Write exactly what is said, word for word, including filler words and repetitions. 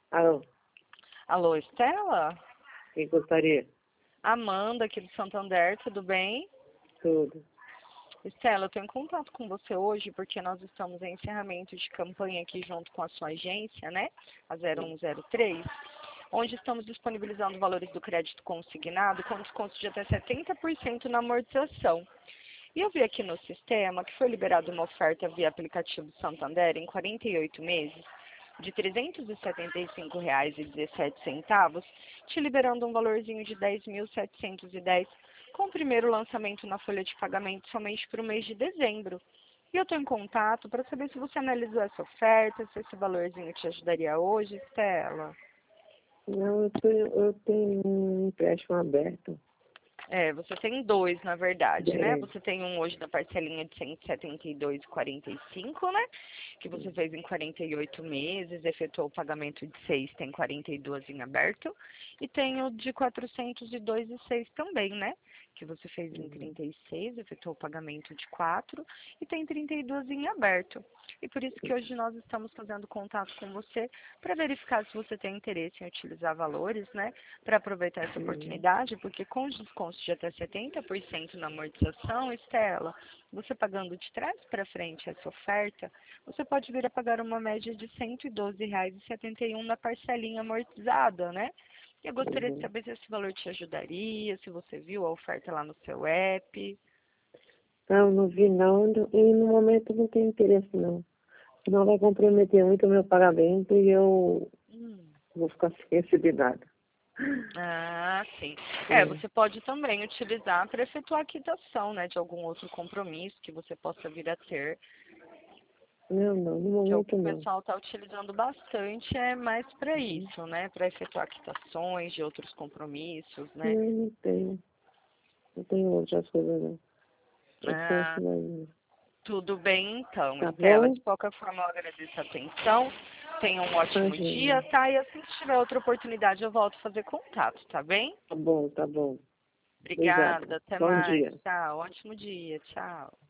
Alô, Alô, Estela? quem gostaria? Amanda, aqui do Santander, tudo bem? Tudo. Estela, eu estou em contato com você hoje porque nós estamos em encerramento de campanha aqui junto com a sua agência, né? A zero um zero três, onde estamos disponibilizando valores do crédito consignado com desconto de até setenta por cento na amortização. E eu vi aqui no sistema que foi liberada uma oferta via aplicativo Santander em quarenta e oito meses, de trezentos e setenta e cinco reais e dezessete centavos, te liberando um valorzinho de dez mil setecentos e dez, com o primeiro lançamento na folha de pagamento somente para o mês de dezembro. E eu estou em contato para saber se você analisou essa oferta, se esse valorzinho te ajudaria hoje, Estela. Não, eu tenho, eu tenho um empréstimo aberto. É, você tem dois, na verdade, né? É. Você tem um hoje da parcelinha de cento e setenta e dois reais e quarenta e cinco centavos, né? Que você fez em quarenta e oito meses, efetuou o pagamento de seis, tem quarenta e dois em aberto. E tem o de quatrocentos e dois reais e seis centavos também, né? Que você fez em trinta e seis, efetuou o pagamento de quatro e tem trinta e dois em aberto. E por isso que hoje nós estamos fazendo contato com você para verificar se você tem interesse em utilizar valores, né? Para aproveitar essa oportunidade, porque com os descontos de até setenta por cento na amortização, Estela, você pagando de trás para frente essa oferta, você pode vir a pagar uma média de cento e doze reais e setenta e um centavos na parcelinha amortizada, né? Eu gostaria de Uhum. saber se esse valor te ajudaria, se você viu a oferta lá no seu app. Não, não vi não, e no momento não tenho interesse não. Senão vai comprometer muito o meu pagamento e eu Hum. vou ficar sem receber nada. Ah, sim. É, É. você pode também utilizar para efetuar a quitação, né, de algum outro compromisso que você possa vir a ter, Não, não, no que é o que momento o não. pessoal está utilizando bastante, é mais para Uhum. isso, né, para efetuar quitações de outros compromissos, né. Não, não tenho. Não tenho outras coisas não. É só isso Ah, daí. tudo bem então, Tá Estela. bom? De qualquer forma, eu agradeço a atenção. Tenha um ótimo dia, Imagina. tá? E assim que tiver outra oportunidade, eu volto a fazer contato, tá bem? Tá bom, tá bom. Obrigada. Obrigada, até Bom mais. dia. Tchau, ótimo dia, tchau.